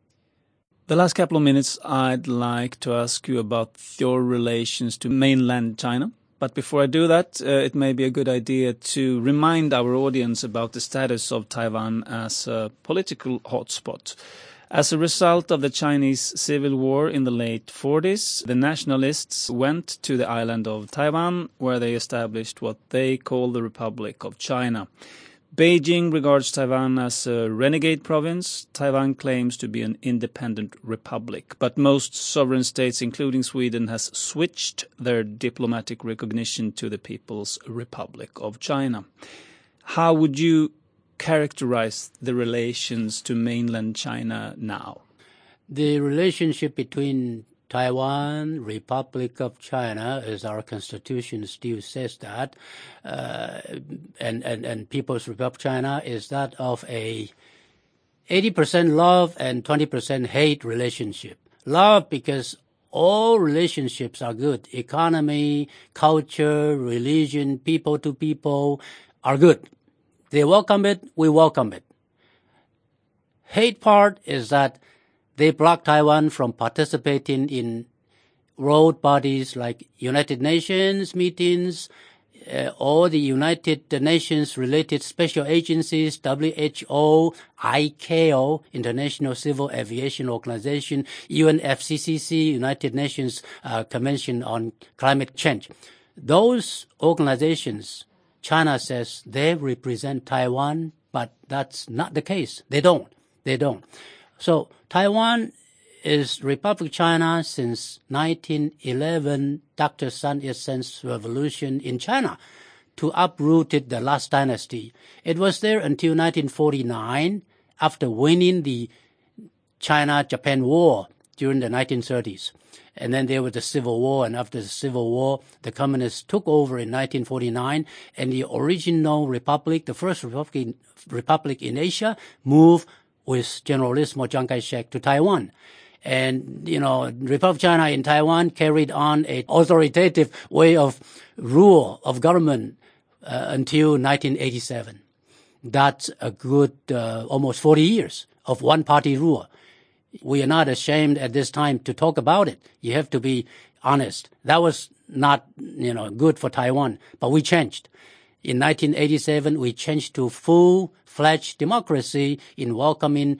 The last couple of minutes, I'd like to ask you about your relations to mainland China. But before I do that, uh, it may be a good idea to remind our audience about the status of Taiwan as a political hotspot. As a result of the Chinese Civil War in the late forties, the nationalists went to the island of Taiwan, where they established what they call the Republic of China. Beijing regards Taiwan as a renegade province. Taiwan claims to be an independent republic, but most sovereign states, including Sweden, has switched their diplomatic recognition to the People's Republic of China. How would you characterize the relations to mainland China now? The relationship between Taiwan, Republic of China, as our constitution still says that, uh, and, and, and People's Republic of China, is that of a eighty percent love and twenty percent hate relationship. Love because all relationships are good. Economy, culture, religion, people to people are good. They welcome it, we welcome it. Hate part is that they block Taiwan from participating in world bodies like United Nations meetings, uh, or the United Nations related special agencies, W H O, I C A O, International Civil Aviation Organization, U N F C C C, United Nations uh, Convention on Climate Change. Those organizations, China says they represent Taiwan, but that's not the case. They don't. They don't. So Taiwan is Republic of China since nineteen eleven, Doctor Sun Yat-sen's revolution in China. to uproot the last dynasty. It was there until nineteen forty-nine, after winning the China-Japan War during the nineteen thirties. And then there was the Civil War, and after the Civil War, the communists took over in nineteen forty-nine, and the original republic, the first republic in, republic in Asia, moved with Generalissimo Chiang Kai-shek to Taiwan. And, you know, Republic of China in Taiwan carried on an authoritative way of rule, of government, uh, until nineteen eighty-seven. That's a good uh, almost forty years of one-party rule. We are not ashamed at this time to talk about it. You have to be honest. That was not, you know, good for Taiwan, but we changed. In nineteen eighty-seven, we changed to full-fledged democracy in welcoming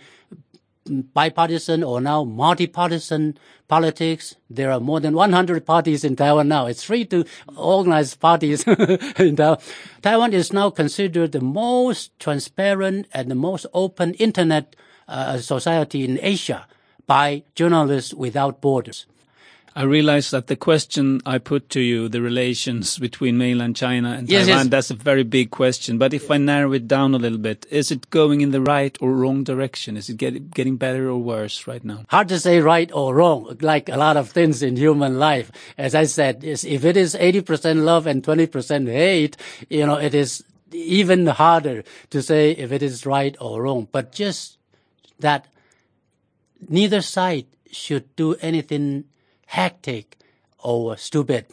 bipartisan or now multi-partisan politics. There are more than one hundred parties in Taiwan now. It's free to organize parties in Taiwan. Taiwan is now considered the most transparent and the most open internet uh, society in Asia by Journalists Without Borders. I realize that the question I put to you, the relations between mainland China and yes, Taiwan, yes. that's a very big question. But if I narrow it down a little bit, is it going in the right or wrong direction? Is it get, getting better or worse right now? Hard to say right or wrong, like a lot of things in human life. As I said, is if it is eighty percent love and twenty percent hate, you know, it is even harder to say if it is right or wrong. But just that neither side should do anything hectic or stupid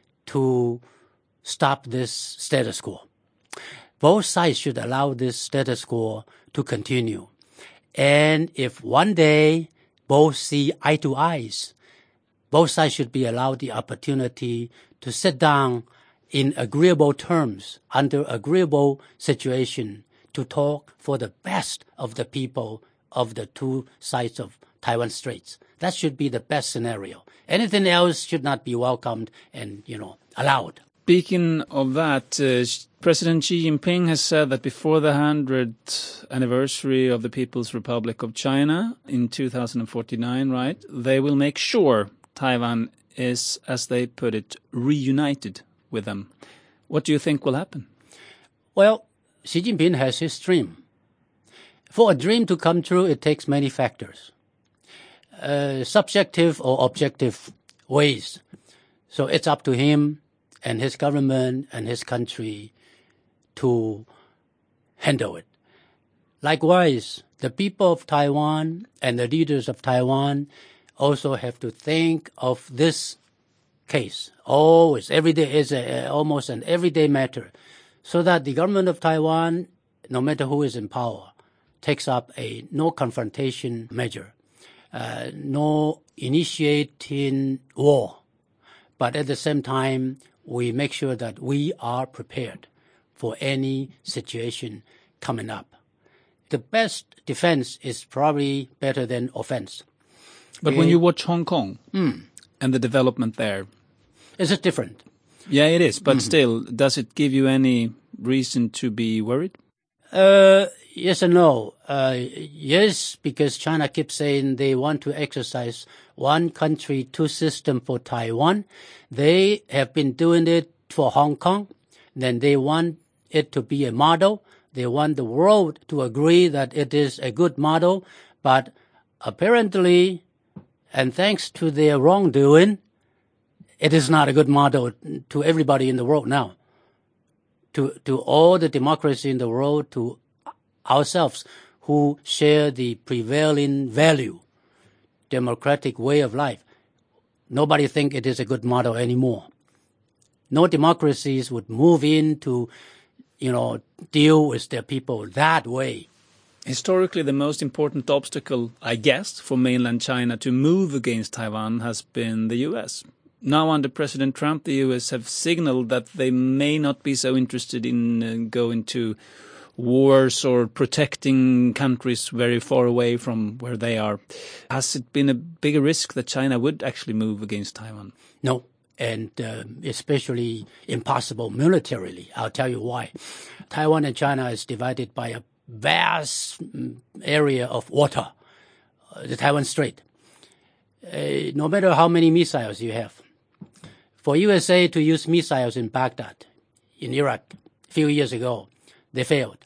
to stop this status quo. Both sides should allow this status quo to continue. And if one day both see eye to eyes, both sides should be allowed the opportunity to sit down in agreeable terms, under agreeable situation, to talk for the best of the people of the two sides of Taiwan Straits. That should be the best scenario. Anything else should not be welcomed and, you know, allowed. Speaking of that, uh, President Xi Jinping has said that before the hundredth anniversary of the People's Republic of China in two thousand forty-nine, right, they will make sure Taiwan is, as they put it, reunited with them. What do you think will happen? Well, Xi Jinping has his dream. For a dream to come true, it takes many factors. Uh, subjective or objective ways. So it's up to him and his government and his country to handle it. Likewise, the people of Taiwan and the leaders of Taiwan also have to think of this case. Always, every day is a, almost an everyday matter, so that the government of Taiwan, no matter who is in power, takes up a no confrontation measure. Uh, no initiating war, but at the same time, we make sure that we are prepared for any situation coming up. The best defense is probably better than offense. But we, when you watch Hong Kong mm, and the development there, is it different? Yeah, it is. But mm. still, does it give you any reason to be worried? Uh, yes and no. Uh, yes, because China keeps saying they want to exercise one country, two system for Taiwan. They have been doing it for Hong Kong. Then they want it to be a model. They want the world to agree that it is a good model. But apparently, and thanks to their wrongdoing, it is not a good model to everybody in the world now. To, to all the democracy in the world, to ourselves who share the prevailing value, democratic way of life. Nobody think it is a good model anymore. No democracies would move in to, you know, deal with their people that way. Historically, the most important obstacle, I guess, for mainland China to move against Taiwan has been the U S. Now, under President Trump, the U S have signaled that they may not be so interested in uh, going to wars or protecting countries very far away from where they are. Has it been a bigger risk that China would actually move against Taiwan? No, and uh, especially impossible militarily. I'll tell you why. Taiwan and China is divided by a vast area of water, uh, the Taiwan Strait. Uh, no matter how many missiles you have, for U S A to use missiles in Baghdad, in Iraq a few years ago. They failed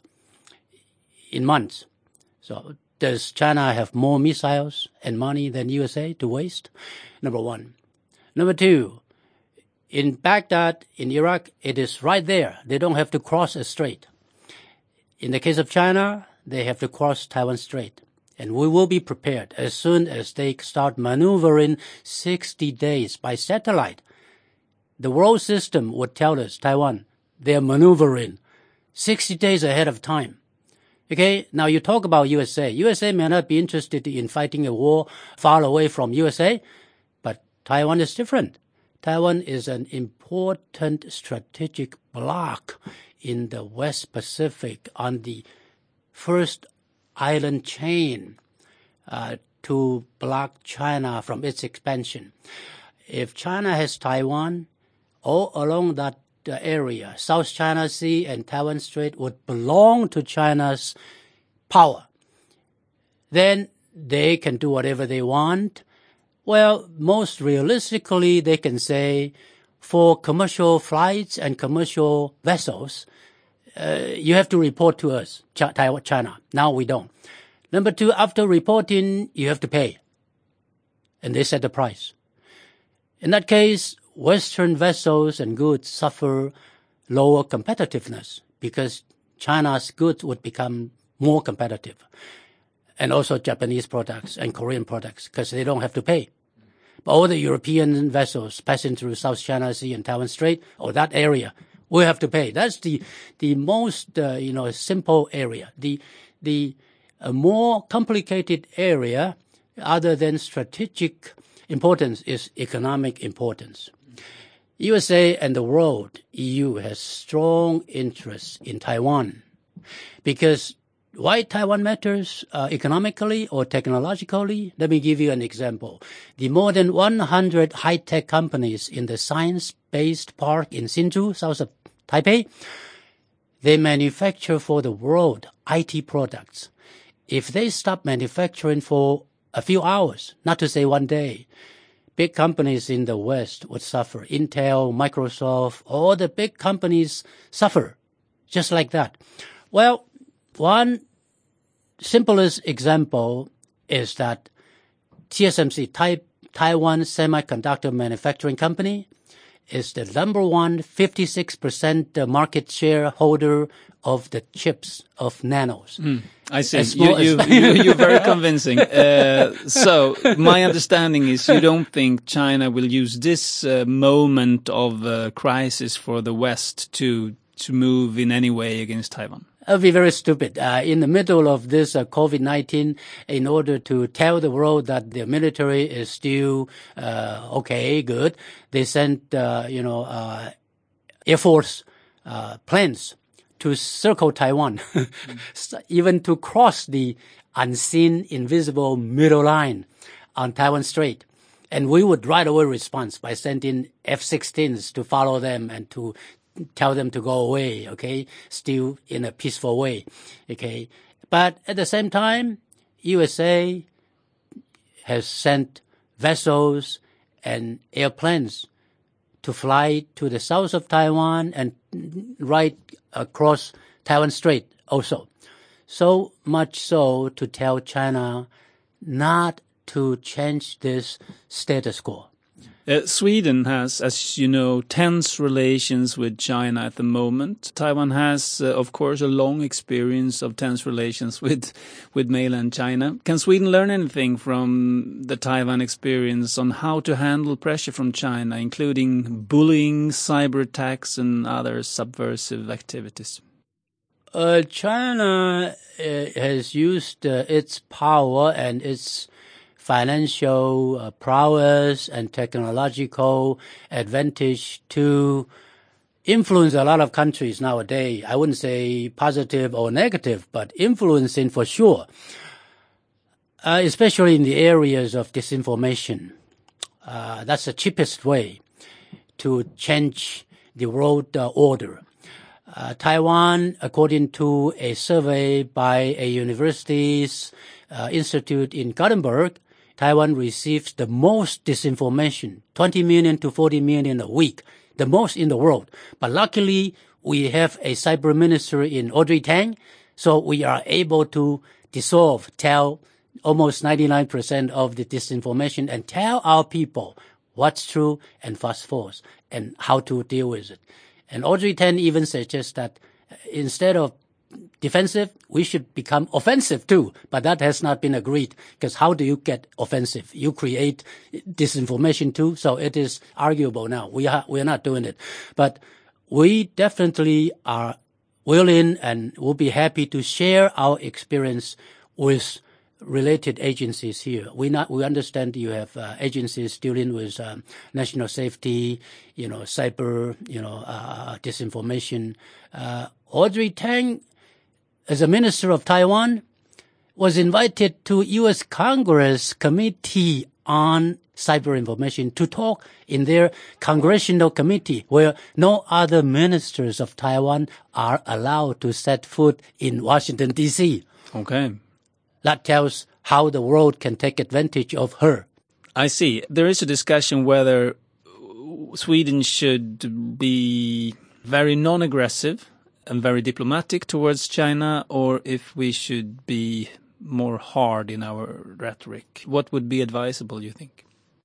in months. So does China have more missiles and money than U S A to waste? Number one. Number two, in Baghdad, in Iraq, it is right there. They don't have to cross a strait. In the case of China, they have to cross Taiwan Strait. And we will be prepared as soon as they start maneuvering sixty days by satellite. The world system would tell us, Taiwan, they're maneuvering sixty days ahead of time. Okay, now you talk about U S A. U S A may not be interested in fighting a war far away from U S A, but Taiwan is different. Taiwan is an important strategic bloc in the West Pacific on the first island chain uh, to block China from its expansion. If China has Taiwan, all along that uh, area, South China Sea and Taiwan Strait would belong to China's power. Then they can do whatever they want. Well, most realistically, they can say, for commercial flights and commercial vessels, uh, you have to report to us, Ch- China. Now we don't. Number two, after reporting, you have to pay. And they set the price. In that case, Western vessels and goods suffer lower competitiveness because China's goods would become more competitive. And also Japanese products and Korean products because they don't have to pay. But all the European vessels passing through South China Sea and Taiwan Strait or that area will have to pay. That's the the most uh, you know simple area. The the uh, more complicated area, other than strategic importance, is economic importance. U S A and the world, E U, has strong interests in Taiwan because why Taiwan matters uh, economically or technologically? Let me give you an example. The more than one hundred high-tech companies in the science-based park in Hsinchu, south of Taipei, they manufacture for the world I T products. If they stop manufacturing for a few hours, not to say one day, big companies in the West would suffer. Intel, Microsoft, all the big companies suffer just like that. Well, one simplest example is that T S M C, Tai- Taiwan Semiconductor Manufacturing Company, is the number one fifty-six percent market shareholder of the chips of nanos. Mm, I see. You, you, you, you're very convincing. Uh, so my understanding is you don't think China will use this uh, moment of uh, crisis for the West to to move in any way against Taiwan? It would be very stupid. Uh, in the middle of this uh, COVID nineteen, in order to tell the world that the military is still uh, okay, good, they sent, uh, you know, uh, Air Force uh, planes to circle Taiwan, mm. even to cross the unseen, invisible middle line on Taiwan Strait. And we would right away respond by sending F sixteens to follow them and to tell them to go away, okay, still in a peaceful way, okay. But at the same time, U S A has sent vessels and airplanes to fly to the south of Taiwan and right across Taiwan Strait also. So much so to tell China not to change this status quo. Uh, Sweden has, as you know, tense relations with China at the moment. Taiwan has, uh, of course, a long experience of tense relations with with mainland China. Can Sweden learn anything from the Taiwan experience on how to handle pressure from China, including bullying, cyber attacks, and other subversive activities? Uh, China uh, has used uh, its power and its financial uh, prowess and technological advantage to influence a lot of countries nowadays. I wouldn't say positive or negative, but influencing for sure, uh, especially in the areas of disinformation. Uh, that's the cheapest way to change the world uh, order. Uh, Taiwan, according to a survey by a university's uh, institute in Gothenburg, Taiwan receives the most disinformation, twenty million to forty million a week, the most in the world. But luckily, we have a cyber minister in Audrey Tang, so we are able to dissolve, tell almost ninety-nine percent of the disinformation and tell our people what's true and what's false and how to deal with it. And Audrey Tang even suggests that instead of defensive, we should become offensive too. But that has not been agreed, because how do you get offensive? You create disinformation too. So it is arguable now. We are, we are not doing it. But we definitely are willing and will be happy to share our experience with related agencies here. We not, we understand you have uh, agencies dealing with um, national safety, you know, cyber, you know, uh, disinformation. Uh, Audrey Tang, as a minister of Taiwan, was invited to U S Congress Committee on Cyber Information to talk in their congressional committee, where no other ministers of Taiwan are allowed to set foot in Washington, D C Okay. That tells how the world can take advantage of her. I see. There is a discussion whether Sweden should be very non-aggressive and very diplomatic towards China, or if we should be more hard in our rhetoric. What would be advisable, you think?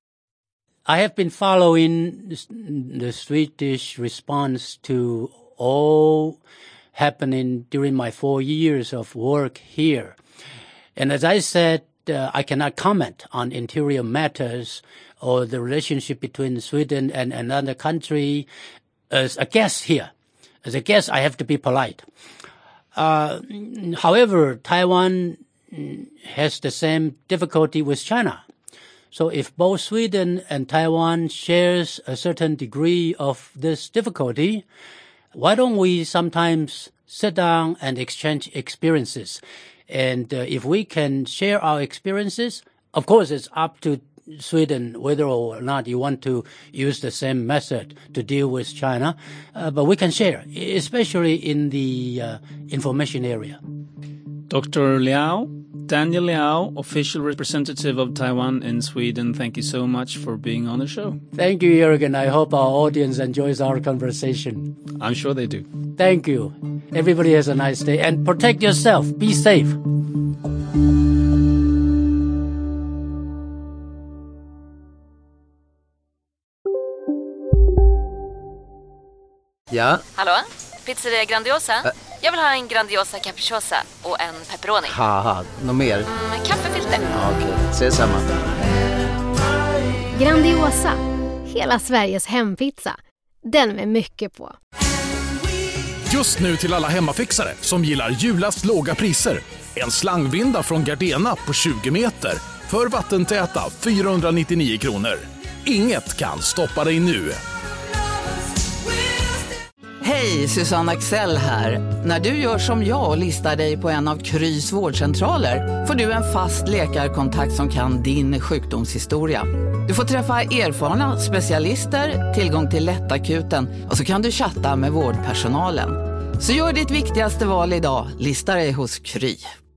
I have been following the Swedish response to all happening during my four years of work here. And as I said, uh, I cannot comment on interior matters or the relationship between Sweden and another country as a guest here. As a guest, I have to be polite. Uh, however, Taiwan has the same difficulty with China. So if both Sweden and Taiwan shares a certain degree of this difficulty, why don't we sometimes sit down and exchange experiences? And uh, if we can share our experiences, of course, it's up to Sweden whether or not you want to use the same method to deal with China. Uh, but we can share, especially in the uh, information area. Doctor Liao, Daniel Liao, official representative of Taiwan in Sweden, thank you so much for being on the show. Thank you, Jürgen. I hope our audience enjoys our conversation. I'm sure they do. Thank you. Everybody has a nice day. And protect yourself. Be safe. Ja? Hallå? Pizzeria Grandiosa? Ä Jag vill ha en Grandiosa capriciosa och en pepperoni. Haha, något mer? Mm, kaffefilter. Ja, okej, okay. Ses samma. Grandiosa, hela Sveriges hempizza. Den med mycket på. Just nu till alla hemmafixare som gillar julast låga priser. En slangvinda från Gardena på tjugo meter för vattentäta fyrahundranittionio kronor. Inget kan stoppa dig nu. Hej, Susanne Axel här. När du gör som jag och listar dig på en av Krys vårdcentraler får du en fast läkarkontakt som kan din sjukdomshistoria. Du får träffa erfarna specialister, tillgång till lättakuten och så kan du chatta med vårdpersonalen. Så gör ditt viktigaste val idag, lista dig hos Kry.